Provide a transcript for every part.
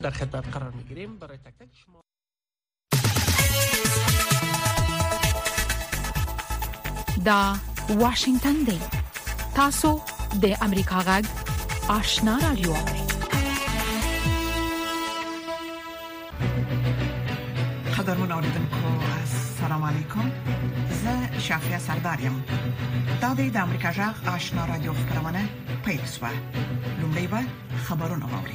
در خدمت قرار میگیریم. برای تک تک شما دا واشنگتن دی تاسو د امریکا غږ آشنا رادیو قدرمن اوریدونکو السلام علیکم. زه شافیا سردارم. دا د امریکا غږ آشنا رادیو خبرونه پیښه. لومړی به خبرونه واوري.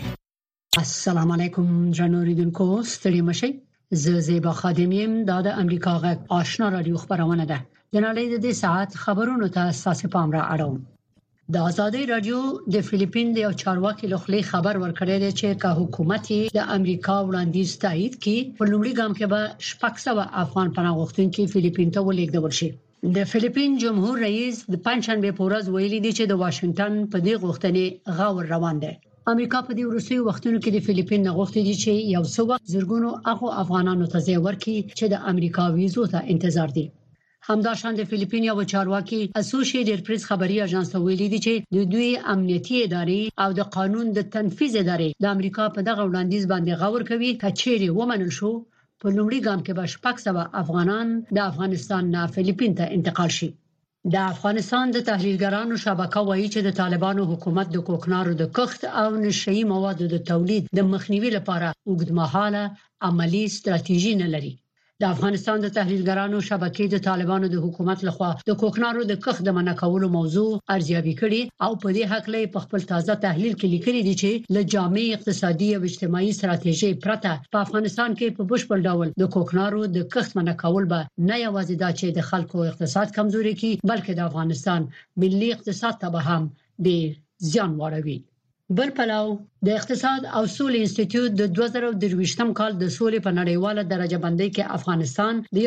السلام علیکم جناب اوریدونکو ستړي مشئ. زه زیبا خادمیم. دا د امریکا غږ آشنا رادیو خبرونه ده. د نړۍ د ساعت خبرونو ته تاسو پام را اړوم. د آزادۍ رادیو د فلیپین د یو چارواکي لخوا خبر ورکړی دی چې که حکومت د امریکا وړاندیز تایید کړي په لومړي ګام کې به 600 افغان پناه غوښتونکي فلیپین ته ولېږدول شي. د فلیپین جمهور رئیس د پنځشنبه په ورځ ویلي دی چې د واشنگټن په دې غوښتنې غور روان دی. امریکا په دې وروستیو وختونو کې د فلیپین نه غوښتي دي چې یو څو وخت زرګونو هغو افغانانو ته ځای ورکړي چې د امریکا ویزو ته انتظار دي. همداشان د فلیپین یو چارواکي اسوسییټډ پریس خبري اژانس ته ویلي دي چې د دوی امنیتي ادارې او د قانون د تنفيذ ادارې د امریکا په دغه وړاندیز باندې غور کوي چې چیرې ومنل شو په لومړي ګام کې به 600 افغانان د افغانستان نه فلیپین ته انتقال شي. د افغانستان د تحلیلګرانو شبکه وایي چې د طالبانو حکومت د کوکنارو د کښت او نشئی موادو د تولید د مخنیوي لپاره اوږدمهاله عملی ستراتیژي نه لري. د افغانستان د تحلیلګرانو شبکې د طالبانو د حکومت لخوا د کوکنارو د کښت د منع کولو موضوع ارزیابي کړي او په دې حق لې په خپل تازه تحلیل کې لیکلي دي چې له جامع اقتصادي او اجتماعي ستراتیژي پرته په افغانستان کې په بشپړ ډول د کوکنارو د کښت منع کول به نه یوازې دا چې د خلکو اقتصاد کمزوري کوي بلکې د افغانستان ملي اقتصاد ته به هم ډېر زیان واړوي. بل پلاو د اقتصاد او سولې انسټیټیوټ د 2023م کال د سولې په نړیواله درجه بندۍ کې افغانستان د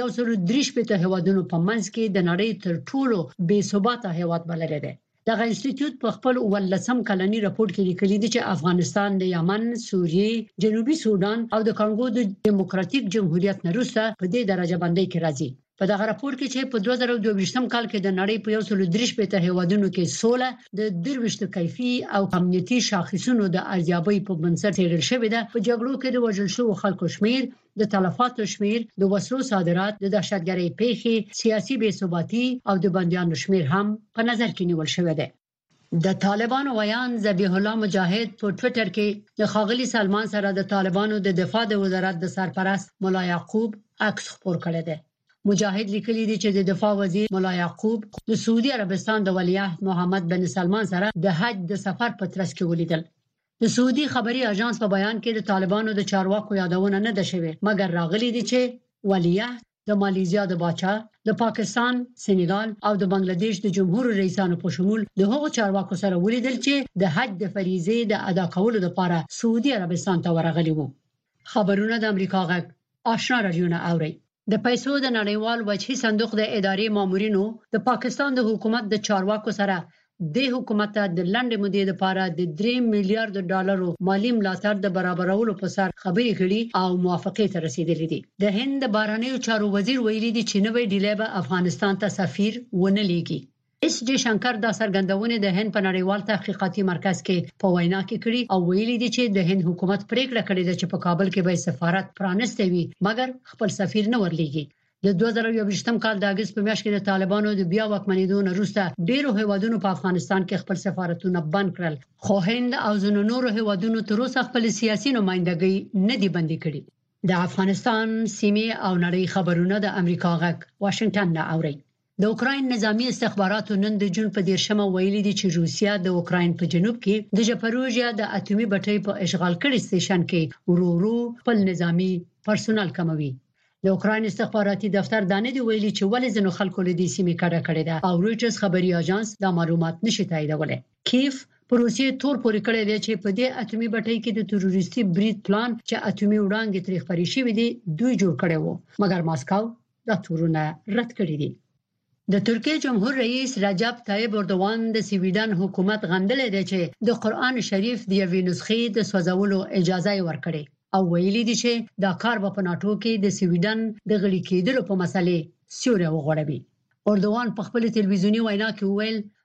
133 هیوادونو په منځ کې د نړۍ تر ټولو بې ثباته هیواد بللی دی. دغه انسټیټیوټ په خپل 18 کلنی راپور کې لیکلي دی چې افغانستان د یمن، سوریې، جنوبي سودان او د کانګو د دیموکراتیک جمهوریت نه وروسته په دې درجه بندۍ کې راځي. په دغه راپور کې چې په 2023م کال کې د نړۍ په 133 هیوادونو کې سوله د 23 کیفي او امنیتي شاخصونو د ارزیابۍ په بنسټ څېړل شوې ده. په جګړو کې د وژل شوو خلکو شمیر، د تلفاتو شمیر، د وسلو صادرات، د دهشتګرۍ پیښې، سیاسي بې ثباتي او د بنديانو شمیر هم په نظر کې نیول شوی دی. د طالبانو ویان ذبیح الله مجاهد په ټوئیټر کې د ښاغلي سلمان سره د طالبانو د دفاع د وزارت د سرپرست مولا یعقوب عکس خپور کړی دی. مجاهد لیکلی دی چې د دفاع وزیر مولا یعقوب د سعودي عربستان د ولیعهد محمد بن سلمان سره د حج د سفر په ترڅ کې ولیدل. د سعودي خبري اژانس په بیان کې د طالبانو د چارواکو یادونه نه ده شوې مګر راغلي دي چې ولیعهد د مالیزیا د باچا، د پاکستان، سنیګال او د بنگلاديش د جمهور رئیسانو په شمول د هغو چارواکو سره ولیدل چې د حج د فریضې د ادا کولو لپاره سعودي عربستان ته ورغلي وو. خبرونه د امریکا غږ آشنا رادیو نه اوري. د پیسو د نړیوال وجهي صندوق د ادارې مامورینو د پاکستان د حکومت د چارواکو سره د حکومت د لنډې مودې لپاره د 3 میلیارډ ډالرو مالی ملاتړ د برابرولو په سر خبرې کړي او موافقې ته رسیدلې دي. د هند بهرنیو چارو وزیر ویلي دی چې نوې ډیلی به افغانستان ته سفیر ونه لیږي. اس جی شنکر دا سرګندونه د هند په نړیوال تحقیقاتي مرکز کې په وینا کې کړي او ویلي دي چې د هند حکومت پریکړه کړې ده چې په کابل کې به سفارت پرانسته وي مګر خپل سفیر نه ورلېږي. د 2023م کال د اگست په میاشت کې د طالبانو د بیا واکمنېدو نه وروسته ډېرو هیوادونو په افغانستان کې خپل سفارتونه بند کړل خو هند او ځینو نورو هیوادونو تر اوسه خپل سیاسي نمائندګي نه دي بندي کړې. د افغانستان سیمه او نړۍ خبرونه د امریکا غږ واشنگټن نه اوري. د اوکراین نظامی استخباراتو نن د جون په 10مه ویلي دي چې روسیا د اوکراین په جنوب کې د ژپروژیا د اټومي بټۍ په اشغال کړي سټیشن کې ورو خپل نظامی پرسونل کموي. د اوکراین استخباراتي دفتر دانه دی ویلي چې ولې ځنو خلکو له دې سیمې کډه کړې ده او رویټرز خبري اژانس دا معلومات نشي تاییدولای. کیف پروسې تور پورې کړې ده چې په دې اټومي بټۍ کې د تروریستي برید پلان چې اټومي وړانګې تاریخ پرې شوی دی دوی جوړ کړي وو مګر ماسکو دا تورونه رد کړی دي. د ترکیه جمهور رئیس رجب طیب اردوغان د سویډن حکومت غندلې ده چې د قرآن شریف د یوې نسخې د سوځولو اجازه ورکړي او ویلي دي چې دا کار په ناتو کې د سویډن د غړي کېدلو په مسلې سیوری وغوړوي. اردوغان په خپل تلویزیونی وینا کې ویل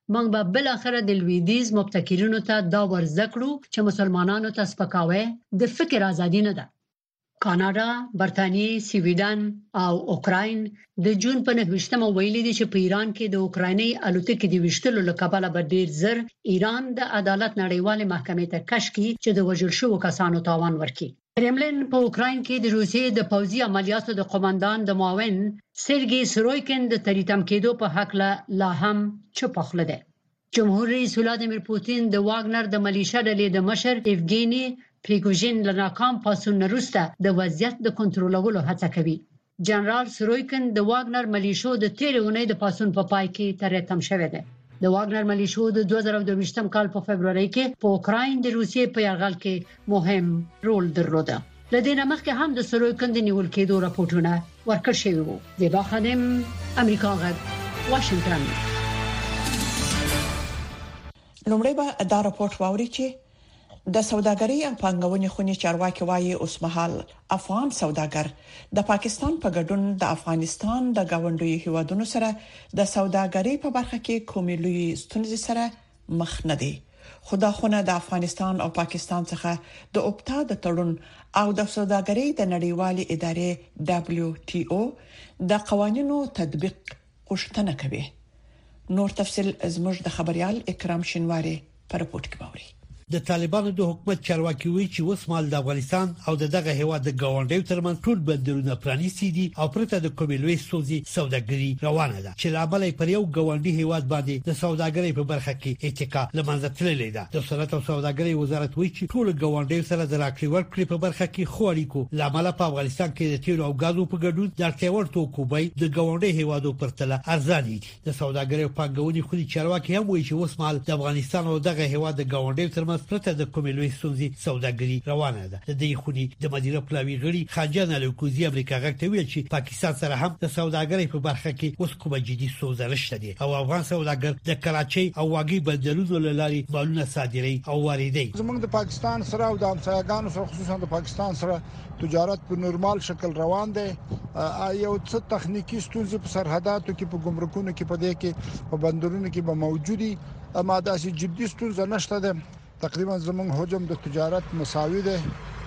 موږ به بل اخر د لویدیز مبتکرینو ته دا ورزده کړو چې مسلمانانو ته سپکاوی د فکر ازادي نه ده. کاناډا، برتانیې، سویډن او اوکراین د جون په 9 ویلي دي چې په ایران کې د اوکرایني الوتکې د وشتلو لپاره به ډیر زر ایران د عدالت نړیوالې محکمې ته کش کړي چې د وژل شوو کسانو تاوان ورکړي. کرملین په اوکراین کې د روسیې د پوځي عملیاتو د قوماندان د معاون سرګي سرویکن د تریتم کېدو په حق لا هم چوپ خوله ده. جمهور رئیس ولادیمیر پوتین د واګنر د ملیشیا ډلې د مشر ایفګینی پریګوژین له ناکام پاسون وروسته د وضعیت د کنټرولولو هڅه کوي. جنرال سرویکن د واګنر ملیشو د 13 اونۍ د پاسون په پای کې ترتم شوه ده. د واګنر ملیشو د 2022 کال په فبرवरी کې په اوکراین د روسیې په یرغل کې مهم رول درلوده. لدينا مخکې هم د سرویکن د نیول کېدو راپورټونه ورکړ شوی وو. زیبا خادم، امریکا غږ، واشنگټن. لومړی به دا راپورټ واوري چې د سوداګرۍ او پانګونې خونې چارواکي وايي اوس مهال افغان سوداګر د پاکستان په ګډون د افغانستان د گاونډي هیوادونو سره د سوداګرۍ په برخه کې کومې لوی ستونزې سره مخ نه دي. خداخونه د افغانستان او پاکستان څخه د اوپتا د تړون او د سوداګرۍ د نړیوالې ادارې WTO د قوانینو تطبیق غوښتنه کوي. نور تفصيل زموږ د خبريال اکرام شینواری په رپورت کې باوري. د طالبانو د حکومت چارواکي وی چې اوس مال د افغانستان او دغه هیواد د گاونډیو ترمن ټول بندرونه پرانیستي دي او پرته د کوملوي سوزي سوداګري روانه ده چې لامل پر یو گاونډي هیواد باندې د سوداګرۍ په برخه کې اتکا لمنځه تللې ده. د صنعت او سوداګرۍ وزارت وی چې ټول گاونډیو سره د راکړې ورکړې په برخه کې خوړې کو لامل په افغانستان کې د تیل او غازو په ګډون د اړتیاوړ توکو بیه د گاونډي هیوادو پرتله ارزانه دي. د سوداګرۍ او پانګونې خوري چارواکي هم وی چې اوس مال د افغانستان او دغه هیواد د گاونډیو ترمن پرته د کوملوي سوزي سوداګري روانه ده. د دې خوني د مدیره پلاوی غړي خانجان الکوزي امریکا غږ ته ویل چې پاکستان سره هم د سوداګرۍ په برخه کې اوس کومه جدي سوزه نشته دي او افغان سوداګر د کراچۍ او واګي بندرونو لاري مالونه صادري او واردي. زموږ د پاکستان سره او د همسایګانو سره خصوصا د پاکستان سره تجارت په نورمال شکل روان دی. یو څه تخنیکی ستونزې په سرحداتو کې په ګمرکونو کې په دې کې په بندرونو کې به موجودي اما داسې جدي ستونزې نشته ده. تقریبا زموږ حجم د تجارت مساوي ده.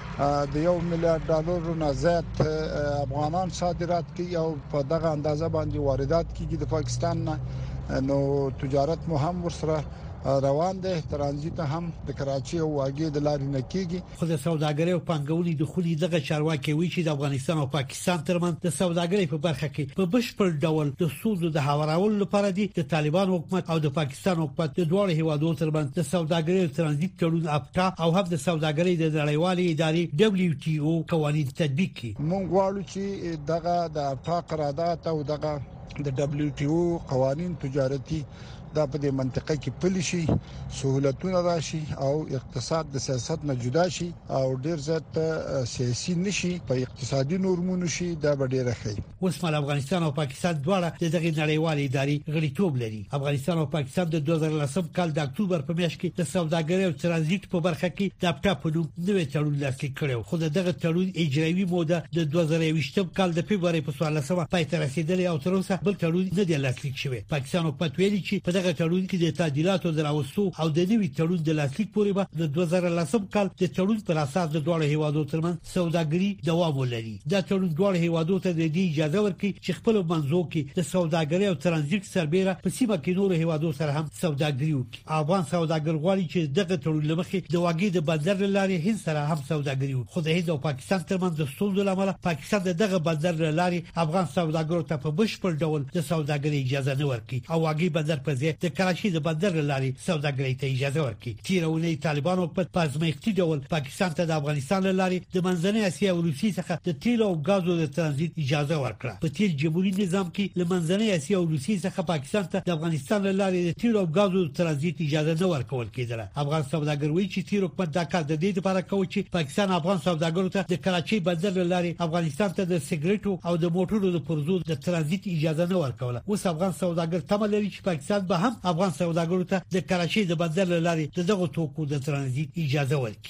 د $1 میلیارډ نه زیات افغانان صادرات کوي او په دغه اندازه باندې واردات کوي د پاکستان نه. نو تجارت مو هم ورسره روان دي. ترانزیت هم د کراچي او واګي د لارې نه کیږي. خو د سوداګرۍ او پانګونې د خولي دغه چارواکي وی چې د افغانستان او پاکستان ترمن د سوداګرۍ په برخه کې په بشپړ ډول د سودو د هاورولو لپاره دي د طالبان حکومت او د پاکستان حکومت د دوه هیوادو ترمن د سوداګرۍ او ترانزیت تړون اپټا او هم د سوداګرۍ د نړیوالې ادارې WTO قوانين تطبیق کړي. مونږ غواړو چې دغه د اپټا قرارداد او دغه د WTO قوانين تجارتي دا په دې منطقه کې پلي شي، سہولتونه راشي او اقتصاد د سیاست نه جدا شي او ډیر زیات سیاسي نشي په اقتصادي نورمونو شي. دا به ډیر ښه. اوس مال افغانستان او پاکستان دواړه د دغه نړیوالې ادارې غړیتوب لري. افغانستان او پاکستان د 2010 کال د اکتوبر په میاشت کې د سوداګرۍ او ترانزیت په برخه کې د اپټا په نوم نوې تړون لاسلیک کړو. خو دغه تړون اجرایي موده د 2020 کال د فبراير په 14مه پای ته رسیدلې او تر اوسه بل تړون نه دی لاسلیک شوی. پاکستان حکومت ویلي چې په دغه تړون کې د تعدیلاتو دراوستو او د نوي تړون د لاسلیک پورې به د 2010 کال د تړون پر اساس د دوه هیوادو ترمن سوداګري دوام ولري. دا تړون دوه هیوادو ته د دې اجازه ورکړي چې خپل منځو کې د سوداګرۍ او ترانزیت سربېره په سیمه کې نور هیوادو سره هم سوداګري وکړي. افغان سوداګر غواړي چې دغه تړون لمخې د واګي د بندر لارې هند سره هم سوداګري وکړي. خو د هند او پاکستان ترمن د ستونزو لامل پاکستان دغه بندر لارې افغان سوداګرو ته په بشپړ ډول د سوداګرۍ اجازه نه ورکړي او واګي بندر په ځای د کراچۍ د بندر لارې سوداګرۍ ته اجازه ورکړي. تیرونه طالبانو په پازمایښتي ډول پاکستان ته د افغانستان لارې د منځنۍ اسیا او روسیې څخه د تیل او غازو د ترانزیت اجازه ورکړه. په تیر جمهوریت نظام کې د منځنۍ اسیا او روسیې څخه پاکستان ته د افغانستان لارې د تیل او غازو د ترانزیت اجازه نه ورکول کېدله. افغان سوداګر وایي چې تیر حکومت دا کار د دې لپاره کوي چې پاکستان افغان سوداګرو ته د کراچۍ بندر لارې افغانستان ته د سیګریټو او د موټرو د پرزو د ترانزیت اجازه نه ورکوله. اوس افغان سوداګر تمه لري چې پاکستان به هم افغان سوداګرو ته د کراچۍ د بندر لارې دغه توکو د ترانزیت اجازه ورکړي.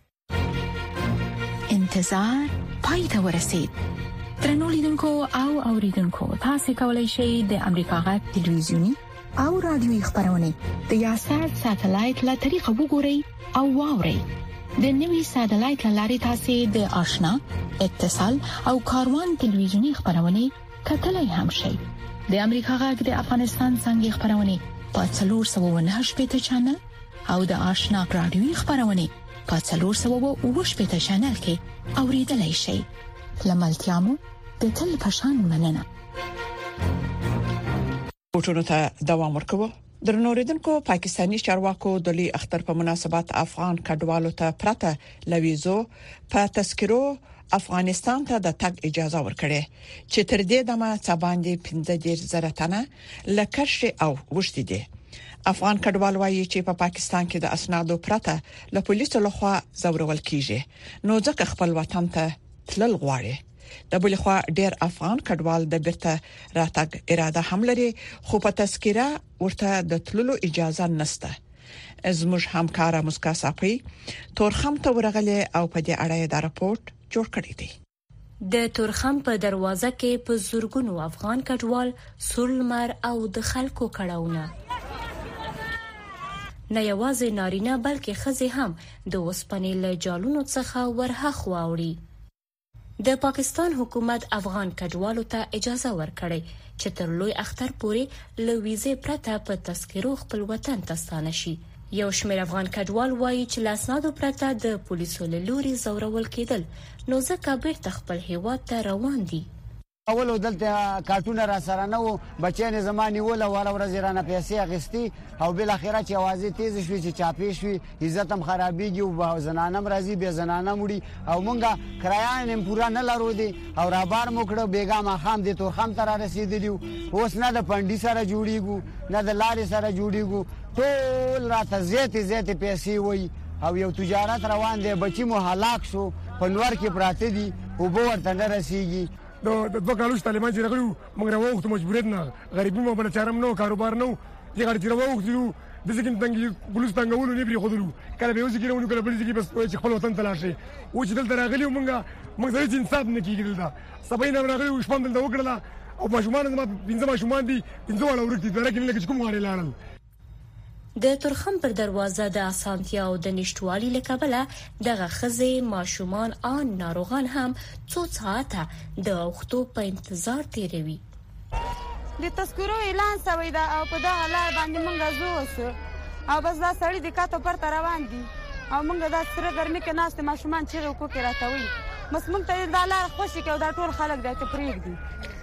انتظار پای ته ورسید. ترنو لیدونکو او اوریدونکو تاسو کولی شئ د امریکا غږ ټلویزیونی او رادیوي خبرونه د یاشر ساتلایت له طریقه وګورئ او واورئ. د نوي ساتلایت لارې تاسو د آشنا، اتصال او کاروان ټلویزیونی خبرونه کتلای هم شئ. د امریکا غږ د افغانستان څنګه خبرونه په 498 چینل او د آشنا رادیوي خبرونه په 498 چینل کې اوریدلای شئ. لملتيامو د تل پشان مننه. پورتونو ته دوام ورکوه. درنوریدونکو پاکستانی چارواکو د لوی اختر په مناسبت افغان کډوالو ته پرته لويزو په تذکرو افغانستان ته د تګ اجازه ورکړي چې تر دې دمه څه باندې 15 زره تنه لکرش او وشتي دي. افغان کډوال وایي چې په پاکستان کې د اسنادو پرته له پولیسو لخوا زورول کیږي، نو ځکه خپل وطن ته تلل غواړي. د بل خوا ډېر افغان کډوال د بیرته راتګ اراده هم لري، خو په تذکره ورته د تللو اجازه نشته. زموږ همکار مسکا صافي تورخم ته ورغله او په دې اړه د راپورټ جوړ کړی دی. د تورخم په دروازه کې په زورګونو افغان کډوال سولمر او د خلکو کړهونه نه یوازې نارینه بلکې ښځې هم د وسپنې له جالونو څخه ورهخ واوړي. د پاکستان حکومت افغان کډوالو ته اجازه ورکړي چې تر لوی اختر پورې له ویزې پرته په تذکرو خپل وطن ته ستانه شي. یو شمېر افغان کډوال وایي چې لاسنادو پرته د پولیسو له لوري زورول کېدل، نو ځکه بیرته خپل هیواد ته روان دي. اول دلته کارتونه را سره نه وو، بچیان زماني ول او ورځ رانه پیسې اغستی او بل اخره چې आवाज تیز شوي چې چاپی شوي، عزت هم خرابېږي او زنانم راځي به زنانه مړي او مونږه کرایان هم پورا نه لرو دي او را بار موکړو بیګا ما خام دي تورخم تر رسیدلیو. اوس نه د پندې سره جوړیږو نه د لارې سره جوړیږو، ټول راته زیات پیسې وای او یو تجارت روان دی. بچی مو هلاک شو، پنور کې پراته دي او به ورته نه رسیږي. د دوه کالوش طالبان چې راغلو موږ راوخت مجبوریت نه، غریبي مو بل چارم نو، کاروبار نو، چې غړي راوخت یو د ځکه تنګي پولیس تنګولو نه بری خودلو کله به وځي کېرونو کله بل ځکه بس چې خپل وطن تلاشه او چې دلته راغلي موږ سره انصاف نه کیږي. دلته سبا نه راغلي شپږ دلته وکړه او ماشومان زما 15 ماشومان دي 15 والا ورته درکې نه لکه کوم غاړي لاړل. د تورخم پر دروازه د اسانتیا او د نشټوالي لکبله دغه خزې ماشومان ان ناروغان هم څو ساعته د وختو په انتظار تیروي. د تذکرو اعلان شوی دا او په دغه لار باندې مونږ زوس او بس دا سړی د کاته پر روان دي او مونږ دا سره ګرمي کې ناست ماشومان چې وکړي راټوي، بس مونږ ته دا لار خوشي کې دا ټول خلک د تفریق دي.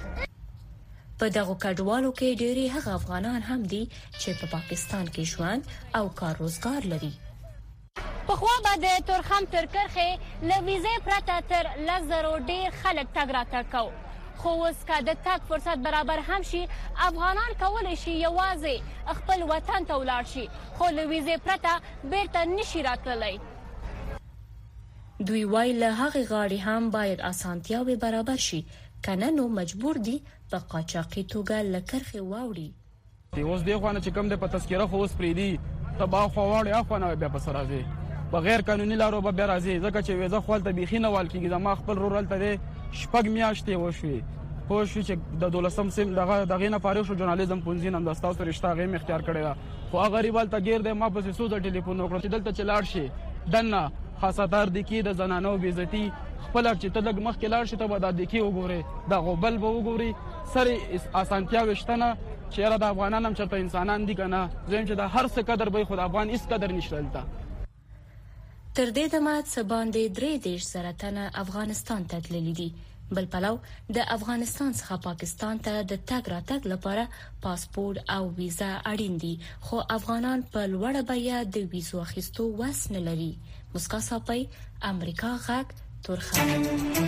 په دغه کډوالو کې ډېری هغه افغانان هم دي چې په پاکستان کې ژوند او کار روزګار لري. په خوا باندې تورخم تر کرخه له ویزې پرته تر لزرو ډېر خلک تګ راتګ کوي، خو اوس که د تګ فرصت برابر هم شي افغانان کولی شي یوازې خپل وطن ته ولاړ شي، خو له ویزې پرته بیرته نشي راتللی. دوی وایي له هغې غاړې هم باید اسانتیاوې برابر شي، کنه نو مجبور دي په قاچاقي توګه له کرښې واوړي. اوس دی خوانه چې کوم د په تذکره خو اوس پریدي تبا خو واړی افغانه بیا په سر راځي، بغیر قانوني لارو به بیا راځي، ځکه چې ویزه خپل ته بیخي نه وال کېږي. زما خپل رورل ته شپږ میاشتې وشوي، خو شو چې د 12 سیم دغه نه فارغ شو ژورنالیزم پونځین هم د تاسو رشتہ غیم اختیار کړی دا، خو هغه غریبال ته غیر د ما په سوزه ټلیفون وکړ چې دلته چلاړ شي دنه خاصاتار د کی د زنانو بیزتی خپل چې ته لګ مخ کې لاړ شي ته به د کی وګوري د غوبل به وګوري سره اسانتیا وشتنه چې را د افغانانو چرته انسانان دي کنه، زم چې د هر څه قدر به خود افغان اس قدر نشلتا. تر دې دمه څه باندې 3 سرطان افغانستان ته تللی دي. بل پلو د افغانستان څخه پاکستان ته د تګ راتګ لپاره پاسپورت او ویزا اړین دي، خو افغانان په لوړه بیه د ویزو اخیستو وس نه لري. مسکا صافي، امریکا غږ، تورخم.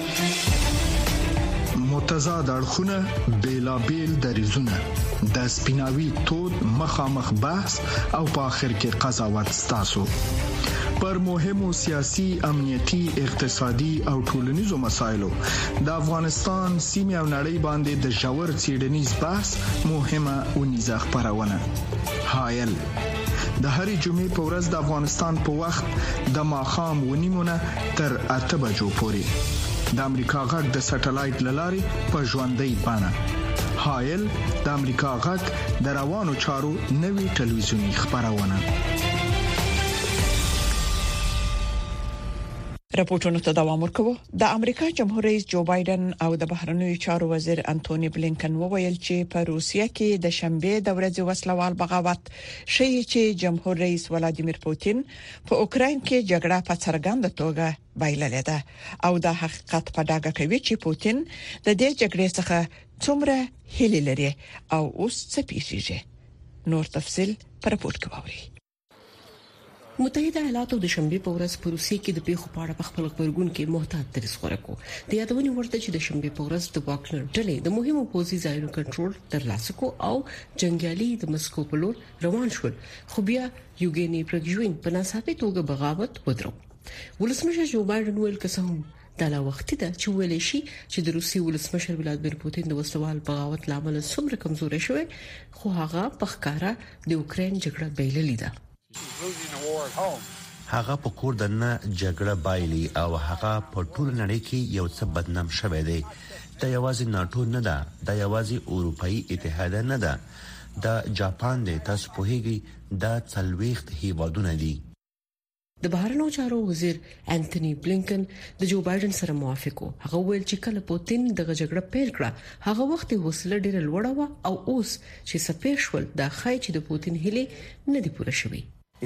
متضاد اړخونه بیلابیل دریزونه د سپیناوي تود مخامخ بحث او په اخر کې قضاوت ستاسو پر مهمو سیاسي، امنیتي، اقتصادي او ټولنیزو مسایلو د افغانستان سیمه او نړۍ باندې د ژور څېړنیز بحث مهمه ونیزه خبرونه. حایل د هرې جمعې په ورځ د افغانستان په وخت د ماښام 9:30 تر 8 بجو پورې د امریکا غږ د سټلایټ لارې په ژوندۍ بڼه هایل د امریکا غږ د روانو چارو نوي ټلویزیونی خبرونه. راپورټونو ته دوام ورکوي. د امریکا جمهور رئیس جو بایدن او د بهرنیو چارو وزیر انټونی بلینکن وویل چې په روسیه کې د شنبه د ورځې وسلوال بغاوت شي چې جمهور رئیس ولادیمیر پوتین په اوکرين کې جګړه په څرګنده توګه بایللې ده او د حقیقت په ډاګه کوي چې پوتین د دې جګړې څخه څومره هیله لري او اوس څه پیښیږي. نور تفصيل پر راپورټ کوي. متحده ایالاتو د شنبه په ورځ په روسیې کې د پیښو په اړه په خپل خبرګون کې محتاط دریځ غوړه کو. د یادونې ورته چې د شنبه په ورځ د واګنر ډلې د مهمو پوځي ځایونو کنټرول ترلاسه کو او جنگیالي د مسکو په لور روان شول، خو بیا یوګیني پرګژوین په ناڅاپي توګه بغاوت ودرو. ولسمشر جو بایدن ویل کسه د لا وخت ده چې ویل شي چې د روسي ولسمشر ولادیمیر پوتین د وسوال بغاوت لامل څومره کمزوري شوی، خو هغه په ښکارا د اوکرين جګړه بیللې ده. هغه په کور دنه جګړه بایلي او هغه په ټول نړۍ کې یو څه بدنام شوی دی. د یوازې ناتو نه ده، د یوازې اروپאי اتحاد نه ده، د جاپان د تاسو په هیګي د څلويخت هیوادونه دي. د بهرنیو چارو وزیر انټونی بلینکن د جو بایدن سره موافق وو. هغه ویل چې کله پوتین د جګړه پیل کړه هغه وخت حوصله ډیره لوړه و او اوس چې سپېښ شول د خای چې د پوتین هلي نه دی پوره شوی.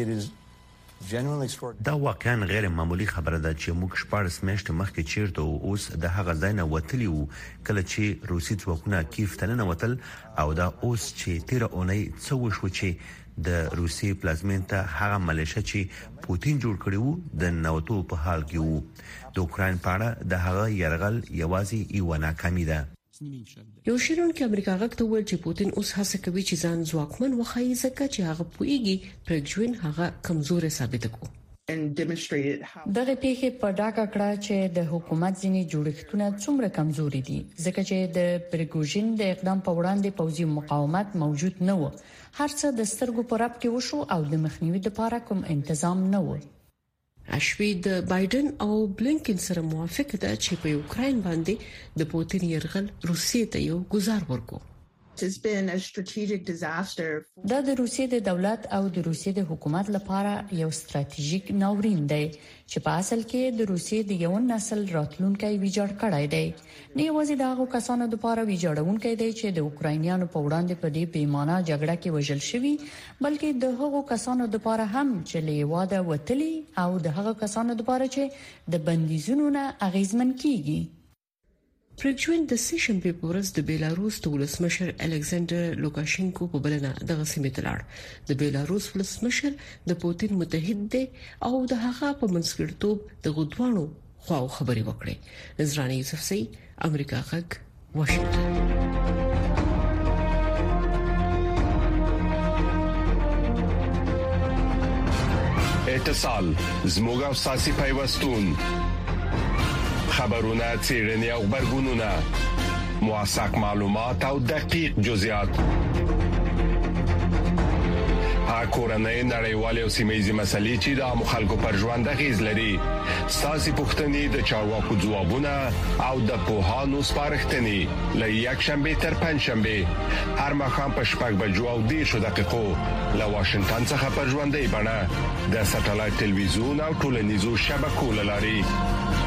دا واقعا غیر معمولی خبره ده چې موږ شپږ میاشتې مخکې چیرته اوس د هغه ځای نه وتلی وو کله چې روسي ځواکونه کیف ته نه وتل او دا اوس چې 13 اونۍ څو شو چې د روسي پلازمین ته هغه ملیشه چې پوتین جوړ کړی وو د نوټو په حال کې وو. د اوکرين په اړه د هغه يرغل یوازې یو ناکامي ده. یو شیرون کې امریکا غږ ته ویل چې پوتین اوس هڅه کوي چې ځان ځواکمن وښایي ځکه چې هغه پوېږي پرګژوین هغه کمزوري ثابت کړي. دغه پیښه په ډاګه کړه چې د حکومت ځینی جوړښتونه څومره کمزوري دي ځکه چې د پرګژوین د اقدام په وړاندې پوځي مقاومت موجود نه و. هر څه د سترګو په رپ کې وشو او د مخنیوي لپاره کوم تنظیم نه و. اشوی د بایدن او بلینکن سره موافق ده چې په اوکرين باندې د پوتین يرغل روسیې ته یو گزار ورکو. دا د روسیې د دولت او د روسیې د حکومت لپاره یو ستراتیژیک ناورین دی چې په اصل کې د روسیې د یو نسل راتلونکي ویجاړ کړای دی. نه یوازې د هغو کسانو لپاره ویجاړونکي دی چې د اوکراینیانو په وړاندې په دې بیمانه جګړه کې وژل شوي، بلکې د هغو کسانو لپاره هم چې له واده وتلي او د هغو کسانو لپاره چې د بندیزونو نه اغیزمن کیږي. پرګژوین د سشنبه په ورځ د بیلاروس د ولسمشر الکساندر لوکاشینکو په بلنه دغه سیمه ته لاړ. د بیلاروس ولسمشر د پوتین متحد دی او د هغه په منځګړیتوب د غدوانو خواو خبري وکړي. نظرانه یوسفزئی، امریکا غږ، واشنگټن. اتصال زموږ او ساسي پیوستون خبرونه، څېړنې او خبرګونونه، موثق معلومات او دقیق جزئیات، کورنۍ نړیوالې او سیمه‌یزې مسلې چې د عامو خلکو پر ژوند اغیز لري. ساسي پوښتنې د چارواکو ځوابونه او د پوهانو سپارښتنې له یک شنبه تر پنځ شنبه هر ماښام په 6:10 له واشنگټن څخه پر ژوندۍ بڼه د ساتلایت ټلویزیون او ټولنیزو شبکو لاري.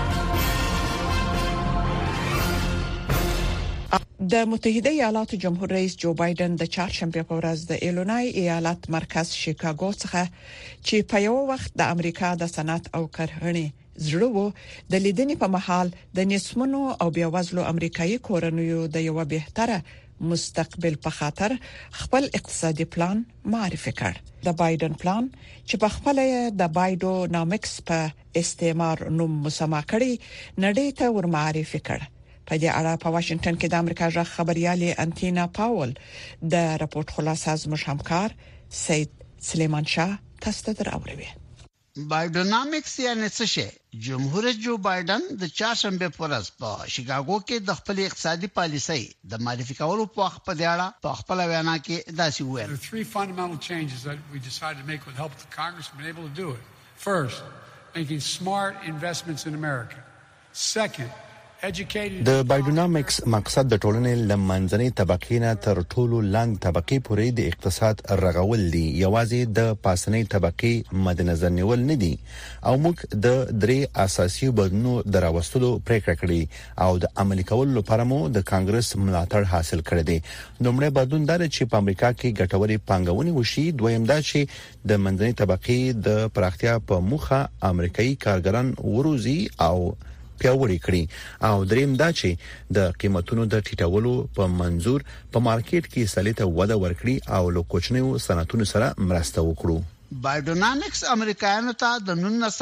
د متحده ایالاتو جمهور رئیس جو بایدن د چهارشنبه په ورځ د ایلونای ایالت مرکز شیکاګو څخه چې په یو وخت د امریکا د صنعت او کرهڼې زړه وو د لیدنې په محل د نسمنو او بیوزلو امریکایي کورنیو د یو بهتره مستقبل په خاطر خپل اقتصادي پلان معرفي کړ. د بایدن پلان چې په خپل د بایډو نامکس په استعمار نوم مسما کړی نړۍ ته ور معرفي کړ. په دې اړه په واشنگټن کې د امریکا ژغ خبريالي انټینا پاول د راپورټ خلاصه از مشامکار سید سلیمان شاه تاسو ته راوړي. بایډونامکس یعنی څه شي؟ جمهور جو بایدن د چهارشنبه په ورځ په شیکاګو کې د خپل اقتصادي پالیسۍ د معرفي کولو په وخت په اړه په خپل وینا کې داسې وویل. The three fundamental changes that we decided to make with help of the Congress have been able to do it. First, making smart investments in America. Second, د بایډونامکس مقصد د ټولنې لمنځنۍ طبقې نه تر ټولو لاندې طبقې پورې د اقتصاد رغول دي، یوازې د پاسنۍ طبقې مد نظر نیول نه دي. او موږ د درې اساسي بدلونونو دراوستلو پریکړه کړې او د عملي کولو لپاره مو د کانګرس ملاتړ حاصل کړی دی. دومره بدلون دا چې په امریکا کې ګټوري پانګونې وشي، دویم دا چې د منځنۍ طبقې د پراختیا په موخه امریکایي کارګران وروزي او پیاوړی کړي، او دریم دا چې د قیمتونو د ټیټولو په منزور په مارکیټ کې سلیته وده ورکړي او له کوچنیو صنعتونو سره مرسته وکړو. بایډونامکس امریکایانو ته د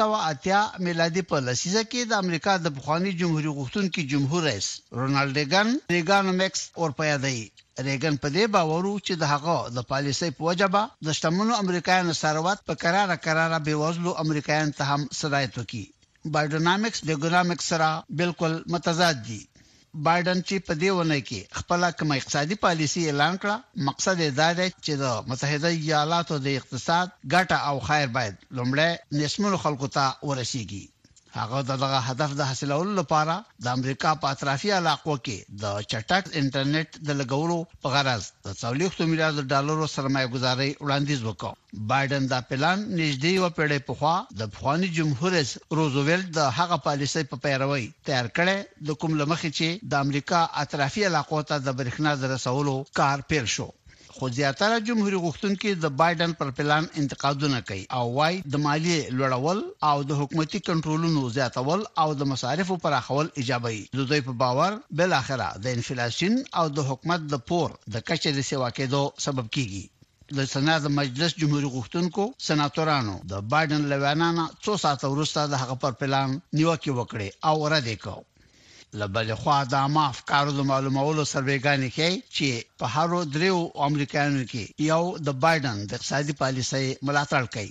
1980 میلادي په لسیزه کې د امریکا د پخوانی جمهوریت غوښتونکي جمهور رئیس رونالډ ریګانومکس ورپیادای. ریګن په دې باور و چې د هغه د پالیسۍ په وجبه د شتمنو امریکایانو ثروت په قراره بیوزلو امریکایانو ته هم سرایت وکړي. بایډونامکس د ګرامکس سره بالکل متضاد دي. بایدن چې په دې ونه کې خپل کوم اقتصادي پالیسي اعلان کړه، مقصد یې دا دی چې د متحده ایالاتو د اقتصاد ګټه او خیر باید لومړی نسمونو خلکو ته ورسیږي. هغه دغه هدف د حاصلولو لپاره د امریکا په اطرافي علاقو کې د چټک انټرنیټ د لګولو په غرض د 40 میلیارډ ډالرو سرمایه گذاري وړاندیز وکړ. بایدن دا پلان نږدې و پیړۍ په خوا د پخوانی جمهور رئیس روزولټ د هغه پالیسۍ په پیروي تیار کړي، د کوم لمخې چې د امریکا اطرافي علاقو ته د برېښنا د رسولو کار پیل شو. خو زیاتره جمهوریت غوښتونکي د بایدن پر پلان انتقادونه کوي او وايي د مالیې لوړول او د حکومتي کنټرولونو زیاتول او د مصارفو پراخول ایجابي. د دوی په باور بل اخره د انفلیشن او د حکومت د پور د کچې د سیوا کېدو سبب کیږي. د سنات مجلس جمهوریت غوښتونکو سناتورانو د بایدن لویانانه 2 ساعت وروسته د هغه پر پلان نیوکه وکړه او رد کړ. لبل خو د افکارو د معلوماتو سروېګانی کې چې په هارو دریو امریکایانو کې یو د بایدن د اقتصادي پالیسۍ ملاتړ کوي.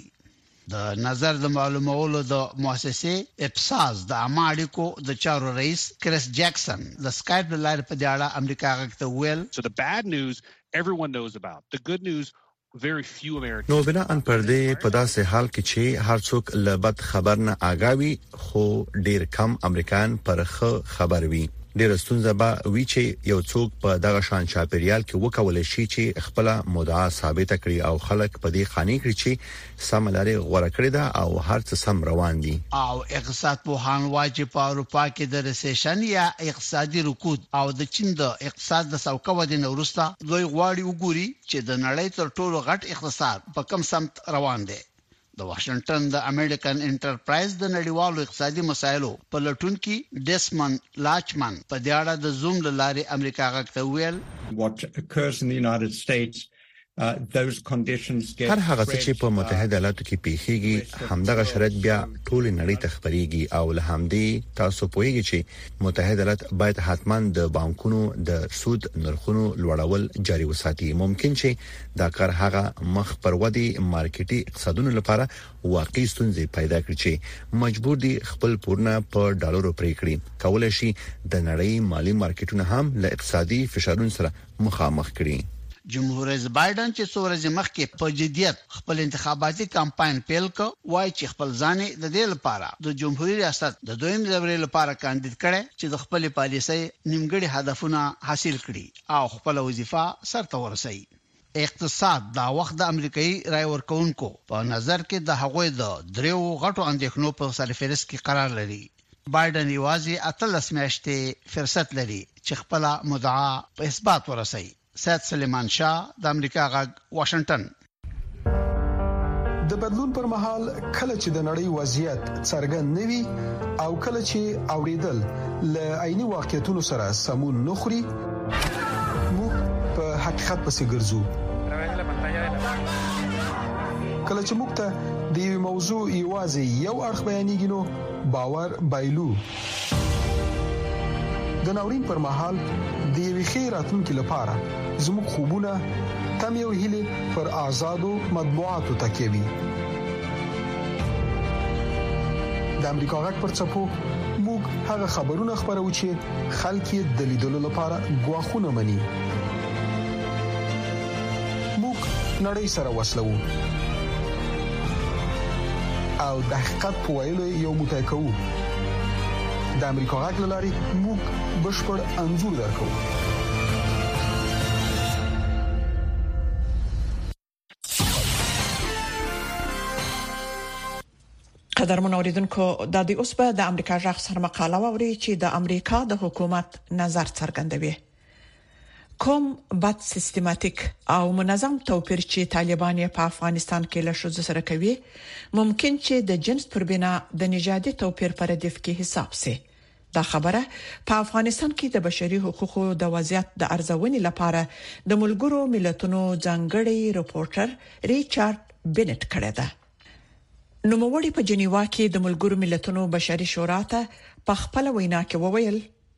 د نظر د معلوماتو د مؤسسې اپساز د امریکو د چارو رئیس کریس جکسن د سکایپ لاره په اړه امریکا غوښته ویل. So the bad news everyone knows about. The good news very few Americans. نو بنا ان پردې په داسې حال کې چې هر څوک له بد خبر نه آگاوي، خو ډیر کم امریکایان پر خبر وي. ډیر ستونزه به وی چې یو څوک په دغه شان چاپیریال کې وکول شي چې خپل مدعا ثابت کړي او خلک په دې خاني کړي چې سم لارې غوړه کړی دا او هر څه سم روان دي. او اقتصاد په هان واجب په اروپا کې د ریسیشن یا اقتصادي رکود او د چین د اقتصاد د سوکه ودی نورسته دوی غواړي وګوري چې د نړۍ تر ټولو غټ اقتصاد په کوم سمت روان دی. د واشنگټن د امریکن انټرپرایز د نړیوالو اقتصادي مسایلو په لټون کې ډیسمن لاچمن په دې اړه د زوم لارې امریکا غوښته ویل. What occurs in the United States those conditions get هر هغه چې په متحده ایالاتو کې پیښیږي همدغه شرایط بیا ټول نړۍ ته خبريږي او له همدې تاسو پوهیږئ چې متحده ایالات باید حتما د بانکونو د سود نرخونو لوړول جاري وساتي. ممکن چې دا کار هغه مخ پر ودی مارکیټي اقتصادونو لپاره واقعي ستونزې پیدا کړي چې مجبور دي خپل پورونه په ډالرو پرې کړي. کولای شي د نړۍ مالی مارکیټونه هم له اقتصادي فشارونو سره مخامخ کړي. جمهور رئیس بایدن چې څو ورځې مخکې په جديت خپل انتخاباتي کمپاین پیل کړ، وایي چې خپل ځان د دې لپاره د جمهوریت ریاست د دویم دورې لپاره کاندید کړي چې د خپل پالیسۍ نیمګړي هدفونه حاصل کړي او خپل وظیفه سرته ورسوي. اقتصاد دا وخت د امریکایي رای ورکوونکو په نظر کې د هغوی د دریو غټو اندېښنو په سرفهرست کې قرار لري. بایدن یوازې 18 میاشتې فرصت لري چې خپل مدعا په اثبات ورسوي. سید سلیمان شاه د امریکا غږ واشنگټن. د بدلون پر مهال کله چې د نړۍ وضعیت څرګند نوي او کله چې اوریدل ل عیني واقعیتونو سره سمون نخري موږ په حقیقت پسې ګرځو. کله چې موږ ته د یو موضوع یوازې یو اړخ بیانېږي نو باور بایلو. د ناورین پر مهال د یوې خیراتونکو لپاره زموږ خوبونه تم یو هیله پر آزادو مطبوعاتو تکیوي. د امریکا غږ پر چپو موږ هغه خبرونه خبرو چې خلک یې د لیدلو لپاره غواخونه مني. موږ نړۍ سره وصلو او د حقیقت په ویلو یو متکو. د امریکا غږ لاري موږ بشپړ انځور درکو. قدرمن اوریدونکو د دې اوس په د امریکا ځخ سره مقاله ووري چې د امریکا د حکومت نظر څرګندوي. کوم بد سیستماتیک او منظم توپیر چې طالبان په افغانستان کې له شوز سره کوي ممکن چې د جنس پر بنا د نژادي توپیر پر هدف کې حساب سي. دا خبره په افغانستان کې د بشري حقوقو د وضعیت د ارزونې لپاره د ملګرو ملتونو ځانګړي رپورټر ریچارډ بنټ کړی دی. نوموړي په جنیوا کې د ملګرو ملتونو بشري شورا ته په خپل وینا کې وویل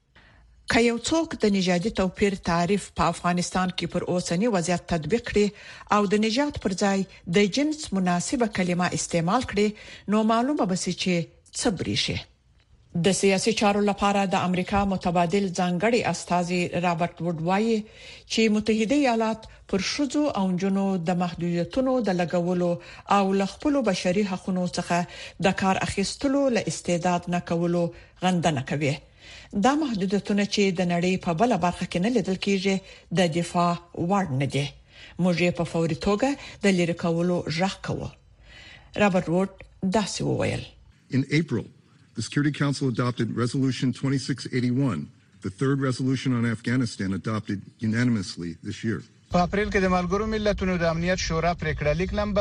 که یو څوک د نژادي توپیر تعریف په افغانستان کې پر اوسنی وضعیت تطبیق کړي او د نژاد پر ځای د جنس مناسبه کلمه استعمال کړي نو معلومه به شي چې څه بریشي. د سیاسي چارو لپاره د امریکا متبادل ځانګړي استاذي رابرټ وډ وايي چې متحده ایالات پر شذو او جنو د محدودیتونو د لګولو او لخپلو بشري حقوقو څخه د کار اخیستلو له استعداد نه کولو غندنه کوي. دا محدودیتونه چې د نړۍ په بل برخه کې نه لیدل کېږي د دفاع وړ نه دي. موږ په فوري توګه د لری کولو ژغ کوو. رابرټ وډ داسې وویل. In April, the Security Council adopted Resolution 2681, the third resolution on Afghanistan adopted unanimously this year. په اپریل کې د ملګرو ملتونو د امنیت شورا پریکړه لیک نمبر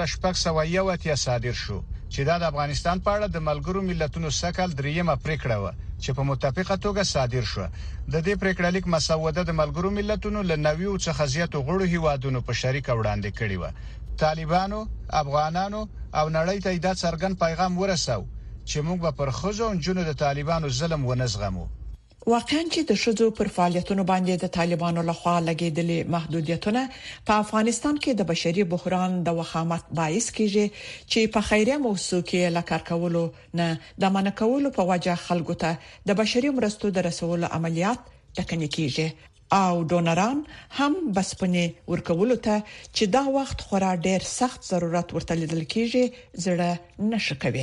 2681 صادر شو چې دا د افغانستان په اړه د ملګرو ملتونو سکل دریمه پریکړه و چې په متفقه توګه صادر شو. د دې پریکړه لیک مسوده د ملګرو ملتونو له 90 څخه زیاتو غړو هیوادونو په شریکه وړاندې کړې و. طالبانو، افغانانو او نړۍ ته د څرګند پیغام ورساو چې موږ به پر خزو او جنو د طالبانو ظلم ونزغمو. واقعاً چې د شذو پر فعالیتونو باندې د طالبانو لخوا لګیدلې محدودیتونه په افغانستان کې د بشري بحران د وخامت باعث کیږي چې په خیریه موضوع کې لکار کولو نه د منکولو په وجه خلکو ته د بشري مرستو د رسولو عملیات ټکني کیږي او ډونران هم بسپنې ورکولو ته چې دا وخت خورا ډېر سخت ضرورت ورته لیدل کیږي زړه نشکوي.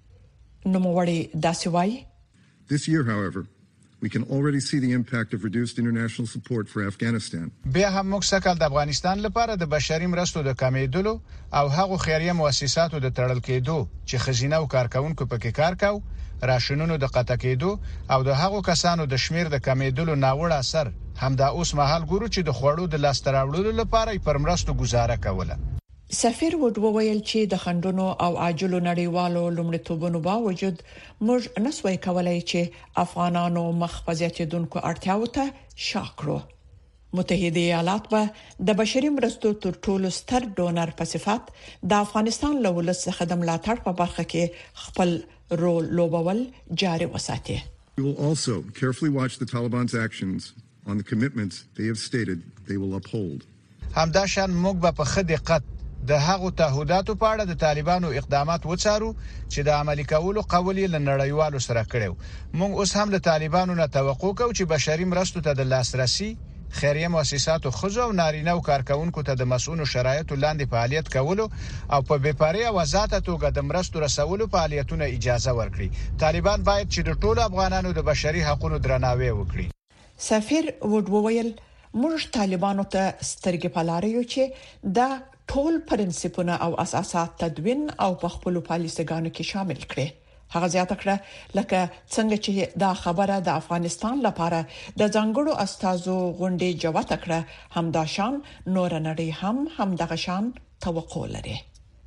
نوموړي داسې وایي. This year, however, we can already see the impact of reduced international support for Afghanistan. بیا هم موږ سکل د افغانستان لپاره د بشري مرستو د کمیدلو او هغه خیریه مؤسساتو د تړل کېدو چې خزینه او کارکونکو پکې کار کاو، راشنونو د قطع کېدو او د هغو کسانو د شمیر د کمیدلو ناوړه اثر هم دا اوس مهال ګورو چې د خوړو د لاستراوړلو لپاره پر مرستو گزاره کوله. سفیر وډ وویل چې د خندونو او عاجلو نړیوالو لومړیتوبونو باوجود موږ نسوي کولای چې افغانانو مخفزیتونکو اړتیاو ته شاکړو. متحده ایالات به د بشري مرستو تر ټولو ستر ډونر په صفت د افغانستان له ولس څخه د ملاتړ په برخه کې خپل رول لوبول جاري وساتي. We will also carefully watch the Taliban's actions on the commitments they have stated they will uphold. همداشان موږ به په خدقت د هغو تعهداتو په اړه د طالبانو اقدامات وڅارو چې د عملي کولو قول یې لنړیوالو سره کړو. موږ اوس هم له طالبانو نه توقع کوو چې بشري مرستو ته د لاسرسي، خیریه مؤسساتو خزو او نارینه او کارکونکو ته د مسؤلو شرایطو لاندې فعالیت کولو او په بېپاري او آزاده توګه د مرستو رسولو فعالیتونه اجازه ورکړي. طالبان باید چې د ټولو افغانانو د بشري حقوقو درناوی وکړي. سفیر وډ وویل موږ طالبانو ته سترګې پلاریو چې دا ټول پرنسپونه او اساسات تدوین او په خپل پالیسيګانو کې شامل کړي. هغه زیاته کړه لکه څنګه چې دا خبره د افغانستان لپاره د ځانګړو استازو غونډې جوته کړه همداشان نور نړۍ هم دغه شان توقع لري.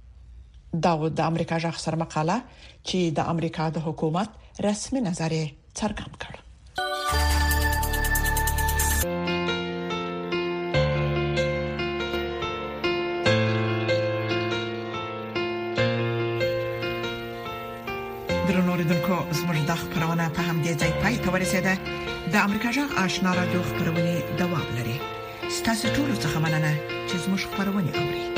دا د امریکا ځخ سره مقاله چې د امریکا د حکومت رسمي نظر څرګند کړ. درنوریدونکو زموږ د خبرونه په همدې ځای پای ته ورسیده. د امریکا جغ آشنا رادیو خبرونه دوام لري. ستاسو ټول څه مننه چې زموږ خبرونه اوري.